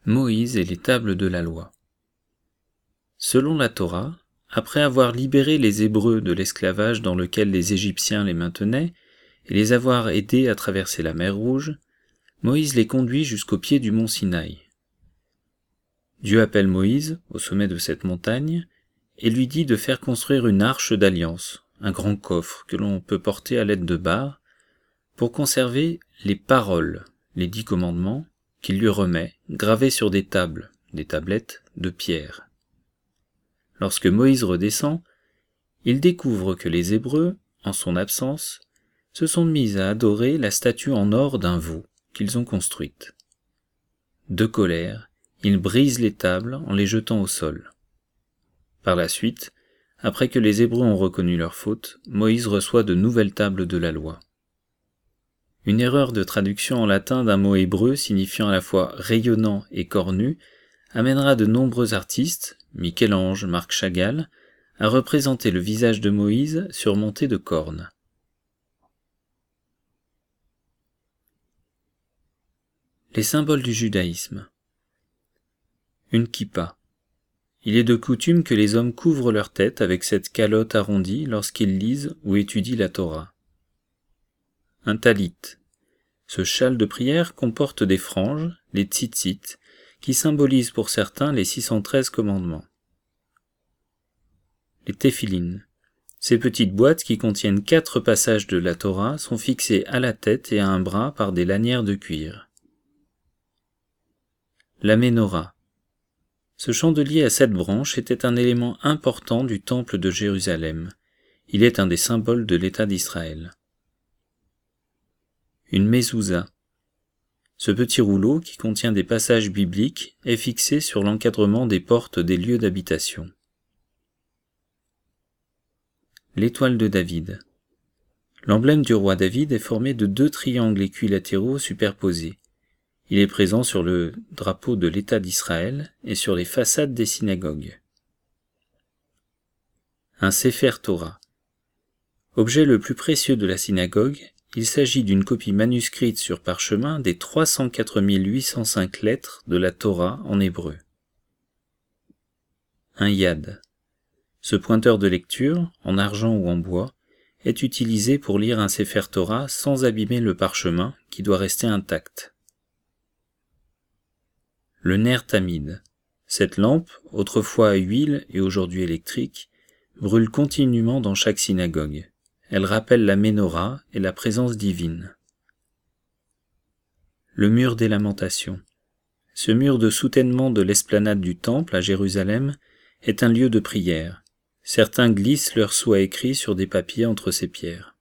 Moïse et les tables de la loi. Selon la Torah, après avoir libéré les Hébreux de l'esclavage dans lequel les Égyptiens les maintenaient et les avoir aidés à traverser la mer Rouge, Moïse les conduit jusqu'au pied du mont Sinaï. Dieu appelle Moïse au sommet de cette montagne et lui dit de faire construire une arche d'alliance, un grand coffre que l'on peut porter à l'aide de barres, pour conserver les paroles, les 10 commandements, qu'il lui remet, gravés sur des tables, des tablettes de pierre. Lorsque Moïse redescend, il découvre que les Hébreux, en son absence, se sont mis à adorer la statue en or d'un veau qu'ils ont construite. De colère, il brise les tables en les jetant au sol. Par la suite, après que les Hébreux ont reconnu leur faute, Moïse reçoit de nouvelles tables de la loi. Une erreur de traduction en latin d'un mot hébreu signifiant à la fois rayonnant et cornu amènera de nombreux artistes, Michel-Ange, Marc Chagall, à représenter le visage de Moïse surmonté de cornes. Les symboles du judaïsme. Une kippa. Il est de coutume que les hommes couvrent leur tête avec cette calotte arrondie lorsqu'ils lisent ou étudient la Torah. Un talit. Ce châle de prière comporte des franges, les tzitzit, qui symbolisent pour certains les 613 commandements. Les téphilines. Ces petites boîtes qui contiennent 4 passages de la Torah sont fixées à la tête et à un bras par des lanières de cuir. La ménorah. Ce chandelier à 7 branches était un élément important du temple de Jérusalem. Il est un des symboles de l'État d'Israël. Une mezouza. Ce petit rouleau, qui contient des passages bibliques, est fixé sur l'encadrement des portes des lieux d'habitation. L'étoile de David. L'emblème du roi David est formé de 2 triangles équilatéraux superposés. Il est présent sur le drapeau de l'État d'Israël et sur les façades des synagogues. Un Sefer Torah. Objet le plus précieux de la synagogue, il s'agit d'une copie manuscrite sur parchemin des 304 805 lettres de la Torah en hébreu. Un yad. Ce pointeur de lecture, en argent ou en bois, est utilisé pour lire un Sefer Torah sans abîmer le parchemin qui doit rester intact. Le ner tamid. Cette lampe, autrefois à huile et aujourd'hui électrique, brûle continuellement dans chaque synagogue. Elle rappelle la ménorah et la présence divine. Le mur des lamentations. Ce mur de soutènement de l'esplanade du temple à Jérusalem est un lieu de prière. Certains glissent leurs souhaits écrits sur des papiers entre ces pierres.